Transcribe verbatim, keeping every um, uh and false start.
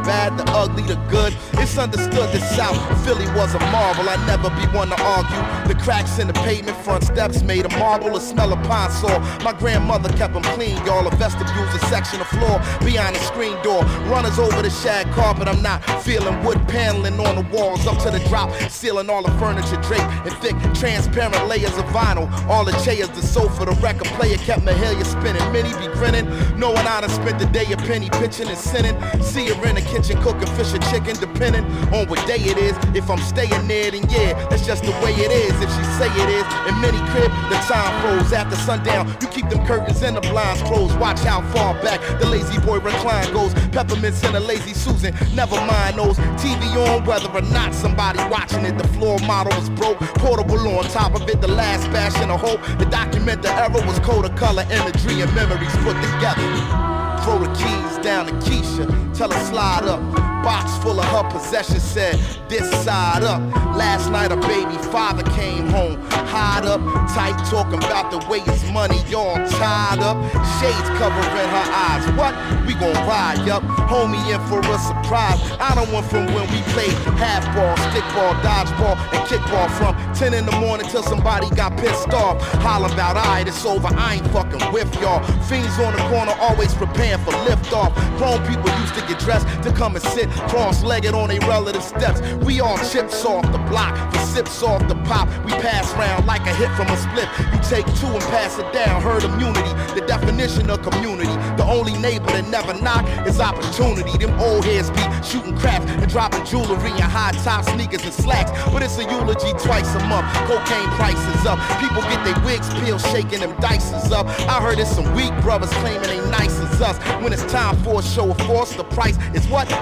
bad, the ugly, the good. It's understood the South, Philly was a marvel. I never be one to argue. The cracks in the pavement, front steps made of marble. The smell of pine saw. My grandmother kept them clean, y'all. A vestibule's a section of floor beyond the screen door. Runners over the shag carpet. I'm not feeling wood paneling on the walls up to the drop, sealing all the furniture draped in thick, transparent layers of vinyl. All the chairs, the sofa, the record player kept Mahalia spinning. Minnie be grinning, knowing I done spent the day a penny pitching and sinning. See her in the kitchen cooking fish or chicken, depending on what day it is. If I'm staying there, then yeah, that's just the way it is. If she say it is, in mini crib, the time froze after sundown. You keep them curtains and the blinds closed. Watch how far back the lazy boy recline goes. Peppermints and a lazy Susan, never mind those. T V on, whether or not somebody watching it. The floor model was broke, portable on top of it. The last bastion of hope. The document the era was code of color, imagery and memories put together. Throw the keys down to Keisha, tell her slide up. Box full of her possessions said, this side up. Last night a baby father came home, hide up, tight talking about the way his money all tied up. Shades covering her eyes, what? We gon' ride, yup. Homie in for a surprise. I done went from when we played half ball, stick ball, dodgeball, and kickball from ten in the morning till somebody got pissed off. Hollering about, alright, it's over, I ain't fucking with y'all. Fiends on the corner always preparing for liftoff. Grown people used to get dressed to come and sit cross-legged on their relative steps. We all chips off the block, the sips off the pop. We pass round like a hit from a split. You take two and pass it down. Herd immunity, the definition of community. The only neighbor that never knock is opportunity. Them old heads be shooting craps and dropping jewelry and high top sneakers and slacks. But it's a eulogy twice a month. Cocaine prices up. People get their wigs peeled, shaking them dices up. I heard it's some weak brothers claiming they nice as us. When it's time for a show of force, the price is what?